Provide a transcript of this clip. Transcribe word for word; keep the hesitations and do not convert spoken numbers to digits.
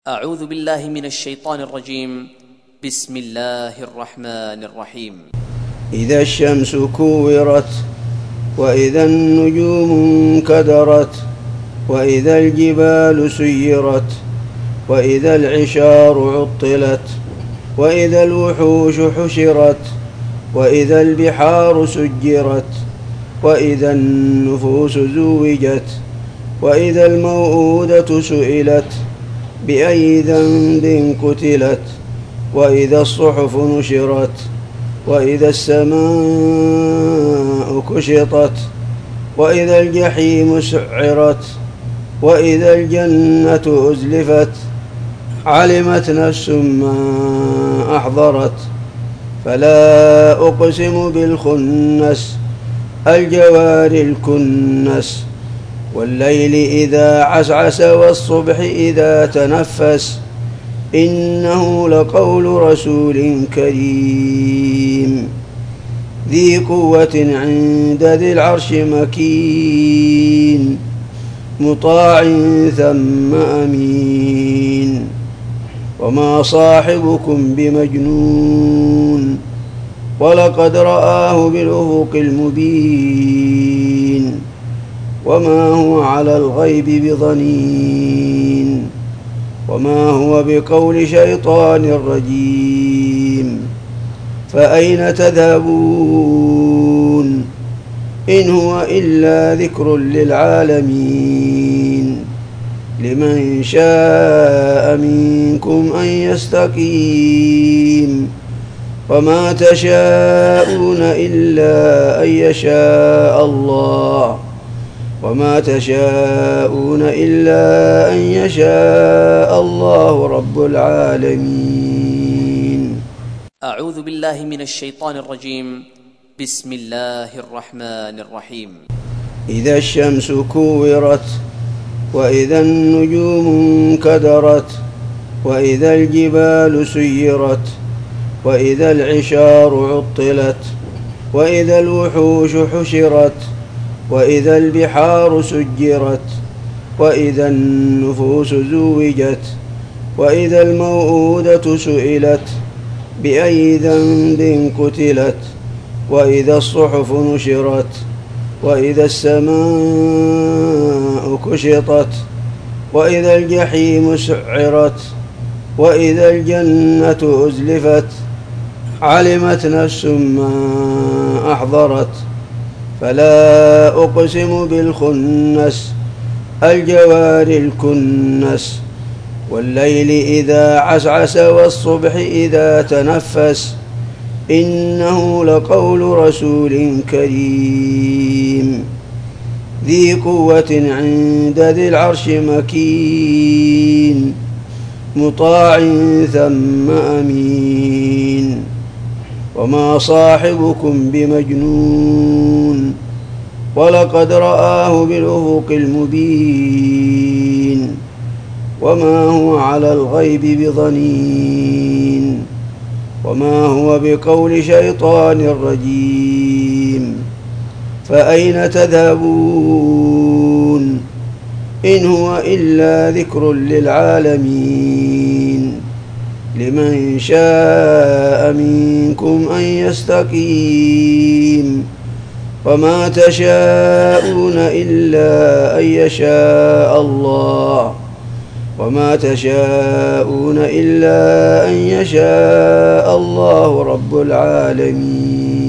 أعوذ بالله من الشيطان الرجيم. بسم الله الرحمن الرحيم. إذا الشمس كورت وإذا النجوم انكدرت وإذا الجبال سيرت وإذا العشار عطلت وإذا الوحوش حشرت وإذا البحار سجرت وإذا النفوس زوجت وإذا الموءودة سئلت بأي ذنب قتلت وإذا الصحف نشرت وإذا السماء كشطت وإذا الجحيم سعرت وإذا الجنة أزلفت علمت نفس ما أحضرت. فلا أقسم بالخنس الجوار الكنس والليل إذا عسعس والصبح إذا تنفس إنه لقول رسول كريم ذي قوة عند ذي العرش مكين مطاع ثم أمين. وما صاحبكم بمجنون ولقد رآه بالأفق المبين وما هو على الغيب بضنين وما هو بقول شيطان رجيم. فأين تذهبون إن هو إلا ذكر للعالمين لمن شاء منكم أن يستقيم وما تشاءون إلا أن يشاء الله وما تشاءون إلا أن يشاء الله رب العالمين. أعوذ بالله من الشيطان الرجيم. بسم الله الرحمن الرحيم. إذا الشمس كورت وإذا النجوم انكدرت وإذا الجبال سيرت وإذا العشار عطلت وإذا الوحوش حشرت وإذا البحار سجرت وإذا النفوس زوجت وإذا الموءودة سئلت بأي ذنب قتلت وإذا الصحف نشرت وإذا السماء كشطت وإذا الجحيم سعرت وإذا الجنة أزلفت علمت نفس ما أحضرت. فلا أقسم بالخنس الجوار الكنس والليل إذا عسعس والصبح إذا تنفس إنه لقول رسول كريم ذي قوة عند ذي العرش مكين مطاع ثم أمين. وما صاحبكم بمجنون ولقد رآه بالأفق المبين وما هو على الغيب بضنين وما هو بقول شيطان رجيم. فأين تذهبون إن هو إلا ذكر للعالمين لمن شاء منكم أن يستقيم وما تشاءون إلا أن يشاء الله وما تشاءون إلا أن يشاء الله رب العالمين.